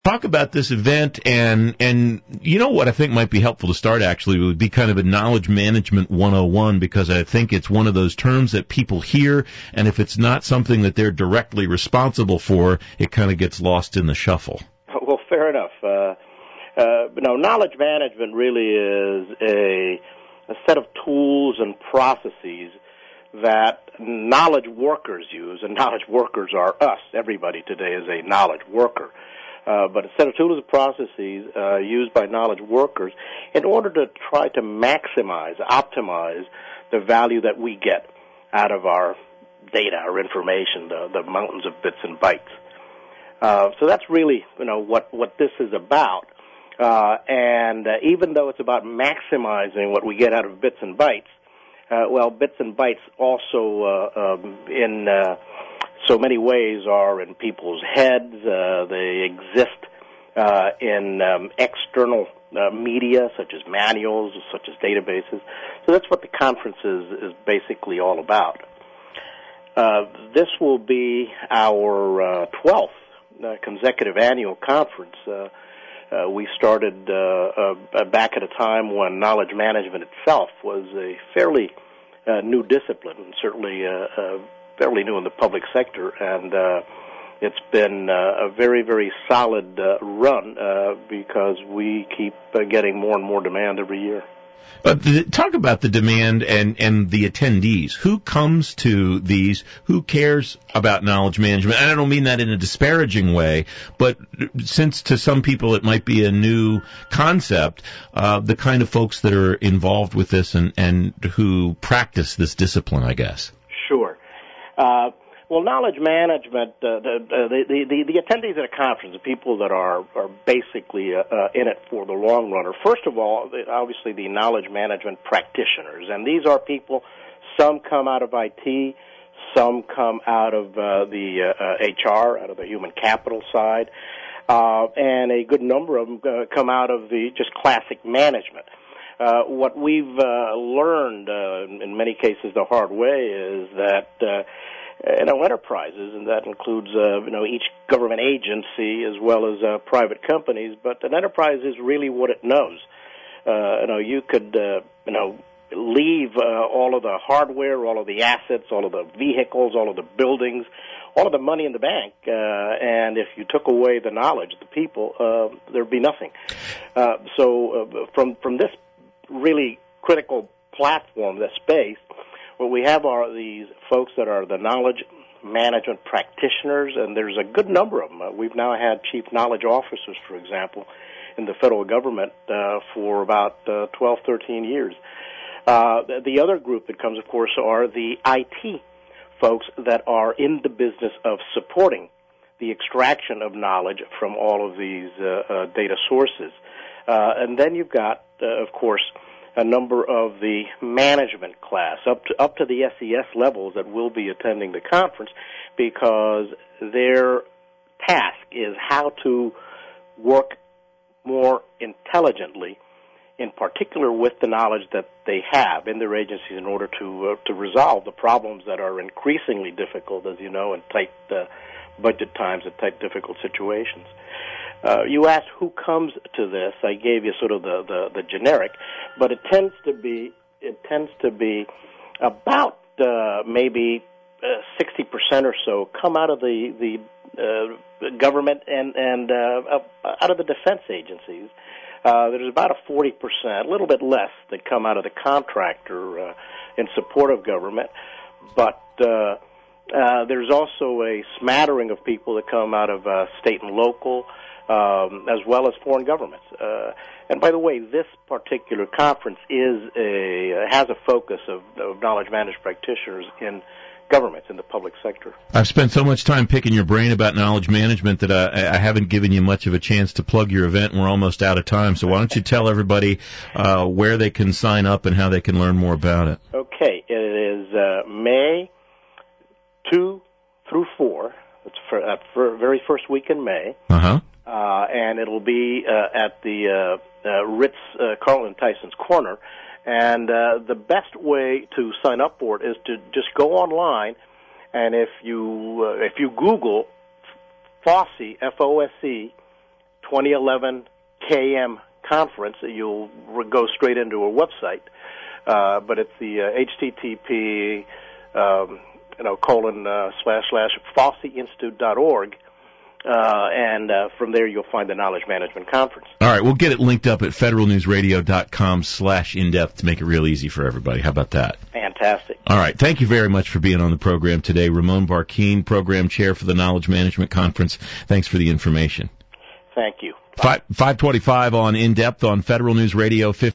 Talk about this event, and you know what I think might be helpful to start actually would be kind of a knowledge management 101, because I think it's one of those terms that people hear, and if it's not something that they're directly responsible for, it kind of gets lost in the shuffle. Well, fair enough. Knowledge management really is a set of tools and processes that knowledge workers use, and knowledge workers are us. Everybody today is a knowledge worker. But a set of tools and processes used by knowledge workers in order to try to maximize, optimize the value that we get out of our data, our information, the mountains of bits and bytes. So that's really, what this is about. And even though it's about maximizing what we get out of bits and bytes, bits and bytes also in so many ways are in people's heads. They exist in external media, such as manuals, such as databases. So that's what the conference is basically all about. This will be our 12th consecutive annual conference. We started back at a time when knowledge management itself was a fairly new discipline, and certainly fairly new in the public sector, and it's been a very, very solid run because we keep getting more and more demand every year. But talk about the demand and the attendees. Who comes to these? Who cares about knowledge management? And I don't mean that in a disparaging way, but since to some people it might be a new concept, the kind of folks that are involved with this and who practice this discipline, I guess. Sure. Knowledge management, the attendees at a conference, the people that are basically in it for the long run, are, first of all, obviously the knowledge management practitioners. And these are people, some come out of IT, some come out of the HR, out of the human capital side, and a good number of them come out of the just classic management. What we've learned, in many cases the hard way, is that enterprises, and that includes each government agency as well as private companies, but an enterprise is really what it knows. You could leave all of the hardware, all of the assets, all of the vehicles, all of the buildings, all of the money in the bank, and if you took away the knowledge, the people, there'd be nothing. From this really critical platform, this space, what we have are these folks that are the knowledge management practitioners, and there's a good number of them. We've now had chief knowledge officers, for example, in the federal government for about 12, 13 years. The other group that comes, of course, are the IT folks that are in the business of supporting the extraction of knowledge from all of these data sources. And then you've got, of course, a number of the management class, up to the SES levels that will be attending the conference, because their task is how to work more intelligently, in particular with the knowledge that they have in their agencies, in order to resolve the problems that are increasingly difficult, as you know, in tight budget times and tight, difficult situations. You asked who comes to this. I gave you sort of the generic, but it tends to be about maybe 60% or so come out of the government and out of the defense agencies. There's about a 40%, a little bit less, that come out of the contractor in support of government, but there's also a smattering of people that come out of state and local, as well as foreign governments. And by the way, this particular conference has a focus of knowledge management practitioners in governments, in the public sector. I've spent so much time picking your brain about knowledge management that I haven't given you much of a chance to plug your event, and we're almost out of time. So why don't you tell everybody where they can sign up and how they can learn more about it? Okay. It is May 2 through 4. It's for very first week in May. Uh-huh. And it'll be at the Ritz-Carlton Tyson's Corner. And the best way to sign up for it is to just go online, and if you Google FOSSE, F-O-S-E, 2011 KM conference. You'll go straight into our website, but it's the http ://FosseInstitute.org. And from there you'll find the Knowledge Management Conference. All right, we'll get it linked up at federalnewsradio.com/in-depth to make it real easy for everybody. How about that? Fantastic. All right, thank you very much for being on the program today. Ramon Barquin, Program Chair for the Knowledge Management Conference. Thanks for the information. Thank you. 525 on In-Depth on Federal News Radio 15.